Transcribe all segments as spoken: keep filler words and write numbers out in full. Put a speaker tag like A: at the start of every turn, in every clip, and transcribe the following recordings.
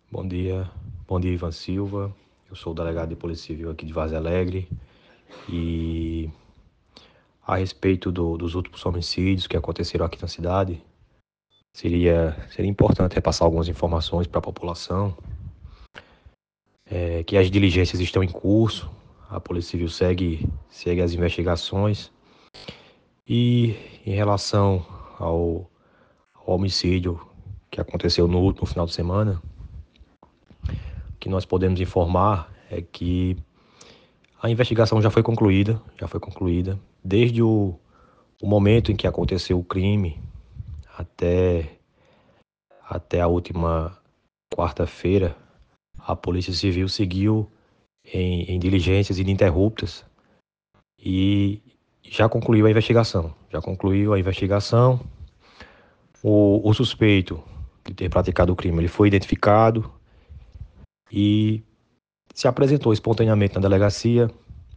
A: Bom dia, bom dia Ivan Silva, eu sou o delegado de Polícia Civil aqui de Vaza Alegre e a respeito do, dos últimos homicídios que aconteceram aqui na cidade, seria, seria importante repassar algumas informações para a população, é, que as diligências estão em curso, a Polícia Civil segue, segue as investigações e em relação ao, ao homicídio que aconteceu no último final de semana, o que nós podemos informar é que a investigação já foi concluída, já foi concluída. Desde o, o momento em que aconteceu o crime até, até a última quarta-feira, a Polícia Civil seguiu em, em diligências ininterruptas e já concluiu a investigação. Já concluiu a investigação. O, o suspeito de ter praticado o crime, ele foi identificado e se apresentou espontaneamente na delegacia.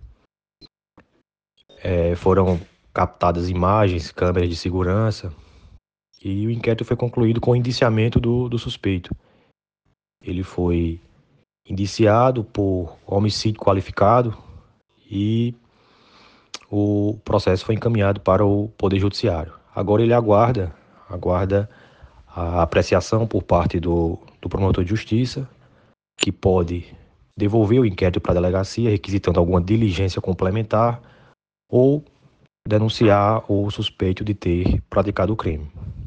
A: É, foram captadas imagens, câmeras de segurança, e o inquérito foi concluído com o indiciamento do, do suspeito. Ele foi indiciado por homicídio qualificado e o processo foi encaminhado para o Poder Judiciário. Agora ele aguarda, aguarda a apreciação por parte do, do promotor de justiça, que pode devolver o inquérito para a delegacia, requisitando alguma diligência complementar ou denunciar o suspeito de ter praticado o crime.